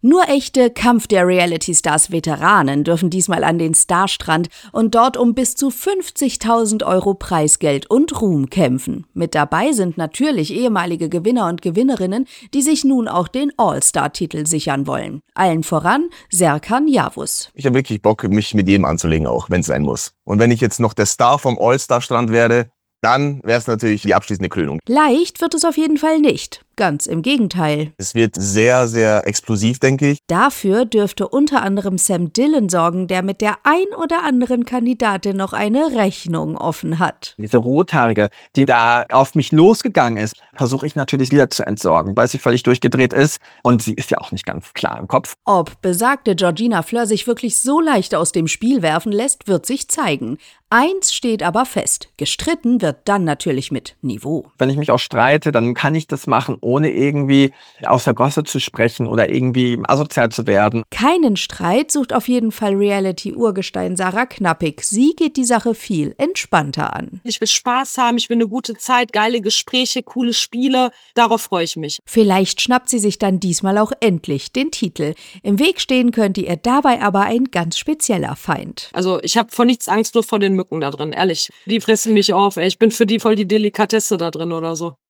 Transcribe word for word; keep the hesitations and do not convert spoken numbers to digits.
Nur echte Kampf der Reality-Stars-Veteranen dürfen diesmal an den Starstrand und dort um bis zu fünfzigtausend Euro Preisgeld und Ruhm kämpfen. Mit dabei sind natürlich ehemalige Gewinner und Gewinnerinnen, die sich nun auch den All-Star-Titel sichern wollen. Allen voran Serkan Yavuz. Ich habe wirklich Bock, mich mit jedem anzulegen, auch wenn es sein muss. Und wenn ich jetzt noch der Star vom All-Star-Strand werde, dann wäre es natürlich die abschließende Krönung. Leicht wird es auf jeden Fall nicht. Ganz im Gegenteil. Es wird sehr, sehr explosiv, denke ich. Dafür dürfte unter anderem Sam Dillon sorgen, der mit der ein oder anderen Kandidatin noch eine Rechnung offen hat. Diese Rothaarige, die da auf mich losgegangen ist, versuche ich natürlich wieder zu entsorgen, weil sie völlig durchgedreht ist und sie ist ja auch nicht ganz klar im Kopf. Ob besagte Georgina Fleur sich wirklich so leicht aus dem Spiel werfen lässt, wird sich zeigen. Eins steht aber fest, gestritten wird dann natürlich mit Niveau. Wenn ich mich auch streite, dann kann ich das machen, ohne irgendwie aus der Gosse zu sprechen oder irgendwie asozial zu werden. Keinen Streit sucht auf jeden Fall Reality-Urgestein Sarah Knappig. Sie geht die Sache viel entspannter an. Ich will Spaß haben, ich will eine gute Zeit, geile Gespräche, coole Spiele. Darauf freue ich mich. Vielleicht schnappt sie sich dann diesmal auch endlich den Titel. Im Weg stehen könnte ihr dabei aber ein ganz spezieller Feind. Also ich habe vor nichts Angst, nur vor den Mücken da drin, ehrlich. Die fressen mich auf, ey. Ich bin für die voll die Delikatesse da drin oder so.